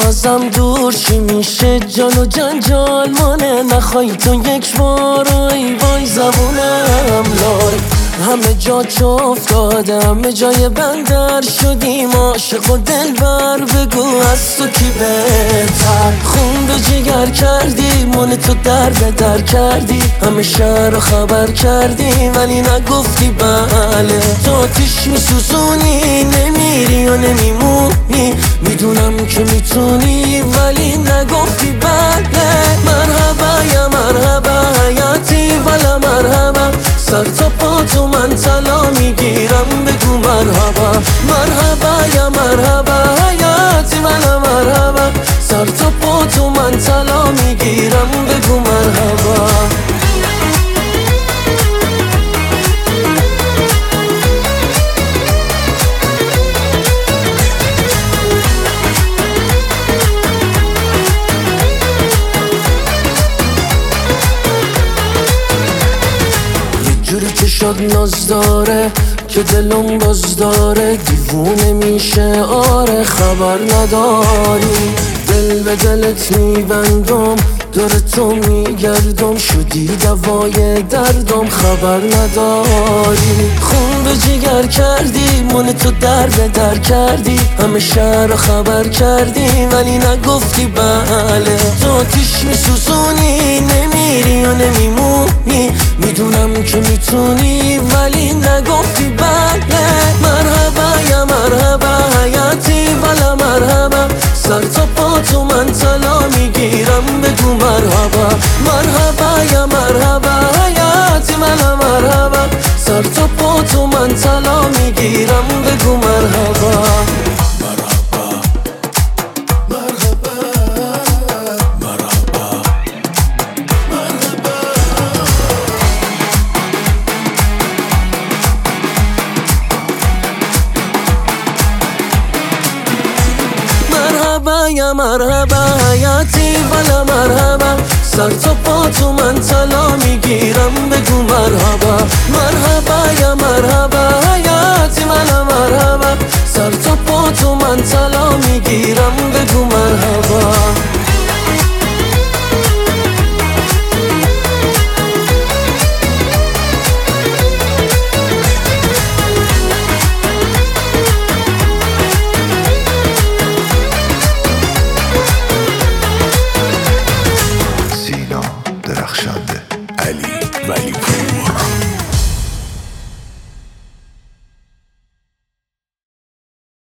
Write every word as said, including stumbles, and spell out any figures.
ازم دور چی میشه؟ جان و جنجال مانه، نخوای تو یک بار ای وای زبونم لای. همه جا چو افتاده، همه جای بندر شدیم عاشق و دلبر، بگو از تو کی بهتر؟ خون به جگر کردی، من تو در به در کردی، همه شهر رو خبر کردی ولی نگفتی بله. تو آتیش میسوزونی، نمیری و نمیمونی، میدونم که میتونی ولی نگفتی بله. مرحبا یا مرحبا حیاتی والا مرحبا، سر تا پا تو من طلا میگیرم بگو مرحبا. مرحبا یا مرحبا حیاتی والا مرحبا، سر تا پا تو من طلا میگیرم بگو مرحبا. جوری که شاد ناز داره که دلم باز داره، دیوونه میشه آره خبر نداری. دل به دلت میبندم، دور تو میگردم، شدی دوای دردم خبر نداری. خون به جگر کردی، من تو در به در کردی، همه شهر رو خبر کردی ولی نگفتی بله. تو آتیش میسوزونی، نمیری و نمیمونی، میدونم که میتونی ولی نگفتی بله. مرحبا یا مرحبا حیاتی والا مرحبا، سر تا پا تو من طلا میگیرم بگو مرحبا. مرحبا یا مرحبا حیاتی والا مرحبا، سر تا پا تو من طلا میگیرم بگو مرحبا. مرحبا یا مرحبا حیاتی والا مرحبا، سر تا پا تو من طلا میگیرم بگو مرحبا. مرحبا یا مرحبا حیاتی والا مرحبا، سر تا پا تو من طلا میگیرم بگو مرحبا. درخشنده علی ولی پور.